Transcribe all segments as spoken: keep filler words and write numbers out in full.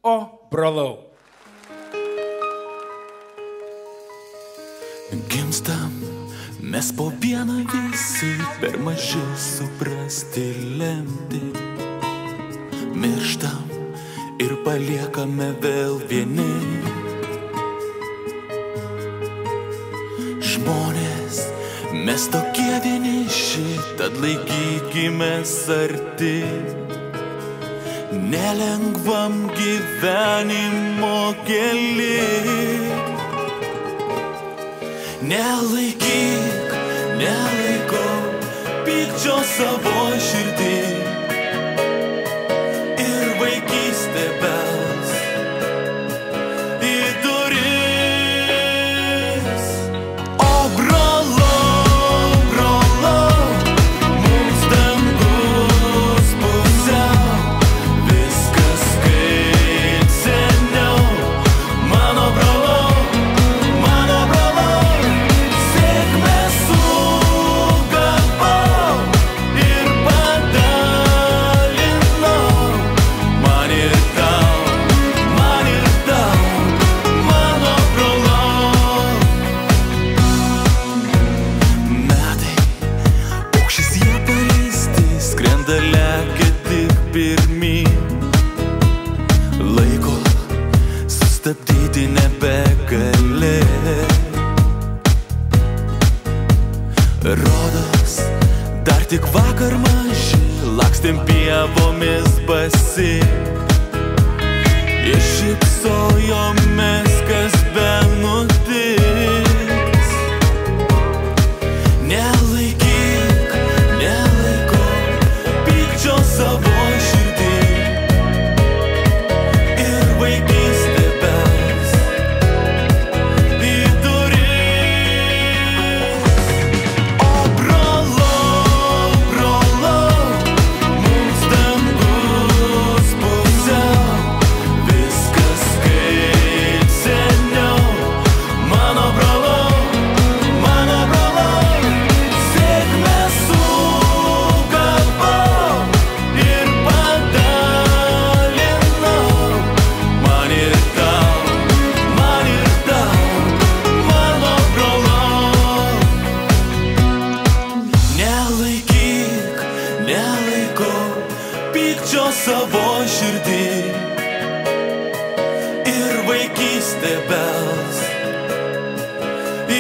O brolau. Gimstam mes po vieną visi, per maži suprasti lemti. Mirštam ir paliekame vėl vieni. Žmonės, mes tokie vieniši, tad laikykimės arti. Nelengvam gyvenimo kely. Nelaikyk, nelaikau pykčio savo širdį ir vaikystė bels į duris. O brolau, brolau, mums dangus pusiau, viskas kaip seniau. Mano brolau, mano brolau, lekia tik pirmyn. Laiko sustabdyti nebegali. Rodos, dar tik vakar maži lakstėm pievomis basi ir šypsojomės, kas benutiks. Nelaikyk, nelaikau pykčio savo širdį ir vaikystė bels į duris. O brolau, brolau, mums dangus pusiau, viskas kaip seniau. Mano brolau, mano brolau, sėkmę sugavau ir padalinau. Man ir tau, man ir tau, mano brolau. Nelaikyk, nelaikau pykčio savo širdį ir vaikystė bels į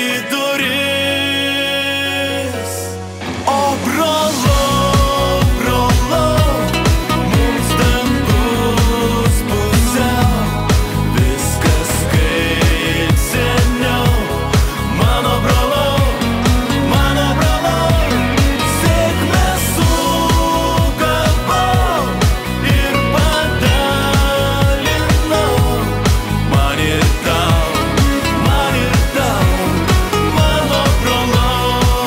duris. O brolau, brolau, mums dangus pusiau, viskas kaip seniau. Mano brolau, mano brolau, sėkmę sugavau ir padalinau. Man ir tau, man ir tau, mano brolau.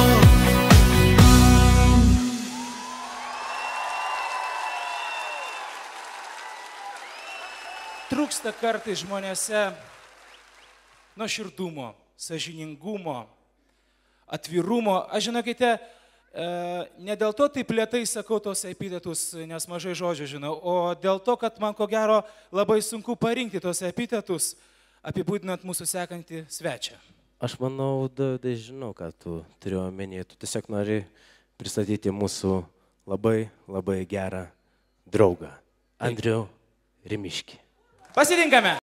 Trūksta kartais žmonėse nuoširdumo, sąžiningumo, atvirumo. Aš žinokite, e, ne dėl to taip lėtai sakau tos epitetus, nes mažai žodžių žinau, o dėl to, kad man ko gero labai sunku parinkti tos epitetus, apibūdinant mūsų sekantį svečią. Aš manau, Dovydai, žinau, ką tu turi omenyje. Tu tiesiog nori pristatyti mūsų labai, labai gerą draugą, Andrių Rimiškį. Pasitinkame.